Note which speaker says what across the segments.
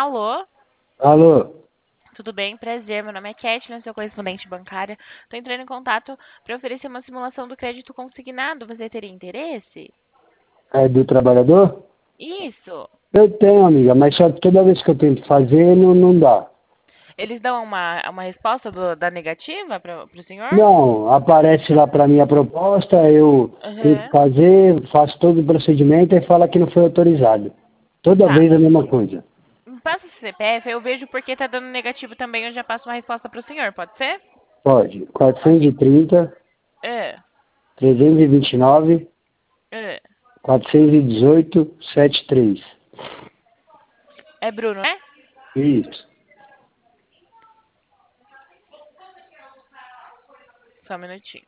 Speaker 1: Alô?
Speaker 2: Alô?
Speaker 1: Tudo bem? Prazer. Meu nome é Kathleen, sou correspondente bancária. Estou entrando em contato para oferecer uma simulação do crédito consignado. Você teria interesse?
Speaker 2: É do trabalhador?
Speaker 1: Isso.
Speaker 2: Eu tenho, amiga, mas só que toda vez que eu tento fazer, não dá.
Speaker 1: Eles dão uma resposta da negativa para o senhor?
Speaker 2: Não, aparece lá pra mim a proposta, eu tento
Speaker 1: Aham.
Speaker 2: fazer, faço todo o procedimento e fala que não foi autorizado. Toda
Speaker 1: Tá.
Speaker 2: vez a mesma coisa.
Speaker 1: Me passa o CPF, eu vejo porque tá dando negativo também, eu já passo uma resposta para o senhor, pode ser?
Speaker 2: Pode.
Speaker 1: Ok.
Speaker 2: 430,
Speaker 1: É.
Speaker 2: 329,
Speaker 1: É.
Speaker 2: 418, 73.
Speaker 1: É Bruno, né?
Speaker 2: Isso.
Speaker 1: Só um minutinho.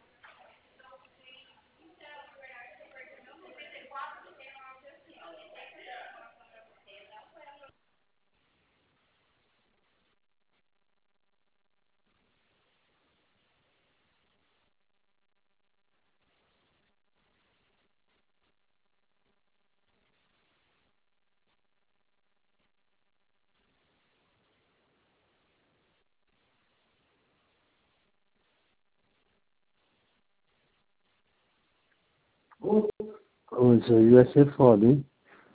Speaker 2: Pô, isso aí vai ser foda, hein?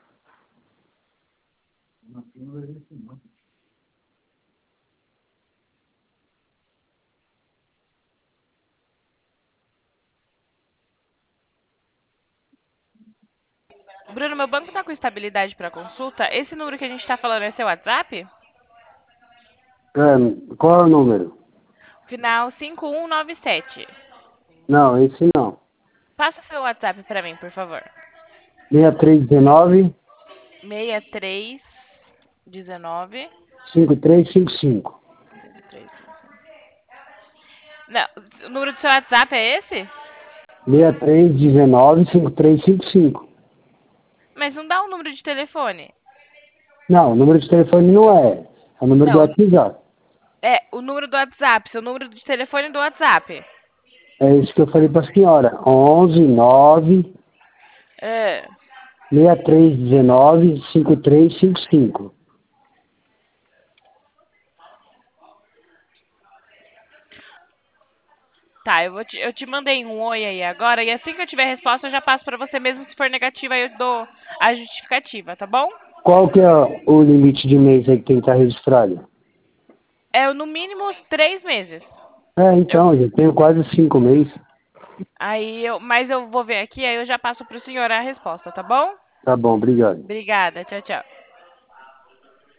Speaker 1: Bruno, meu banco tá com estabilidade para consulta. Esse número que a gente tá falando é seu WhatsApp?
Speaker 2: Qual é o número?
Speaker 1: Final 5197.
Speaker 2: Não, esse não.
Speaker 1: Passa seu WhatsApp para mim, por favor.
Speaker 2: 6319
Speaker 1: 6319
Speaker 2: 5355.
Speaker 1: 5355. Não, o número do seu WhatsApp é esse?
Speaker 2: 6319 5355.
Speaker 1: Mas não dá o número de telefone.
Speaker 2: Não, o número de telefone não é. É o número do
Speaker 1: Não,
Speaker 2: WhatsApp.
Speaker 1: é o número do WhatsApp, seu número de telefone do WhatsApp.
Speaker 2: É isso que eu falei para a senhora. 11 9
Speaker 1: É.
Speaker 2: 6319 5355.
Speaker 1: Tá, eu te mandei um oi aí agora e assim que eu tiver resposta eu já passo para você mesmo se for negativa aí eu dou a justificativa, tá bom?
Speaker 2: Qual que é o limite de mês aí que tem que estar registrado?
Speaker 1: É no mínimo 3 meses.
Speaker 2: É,
Speaker 1: Eu,
Speaker 2: então, já tenho quase 5 meses.
Speaker 1: mas eu vou ver aqui, aí eu já passo pro senhor a resposta, tá bom?
Speaker 2: Tá bom, obrigado.
Speaker 1: Obrigada, tchau, tchau.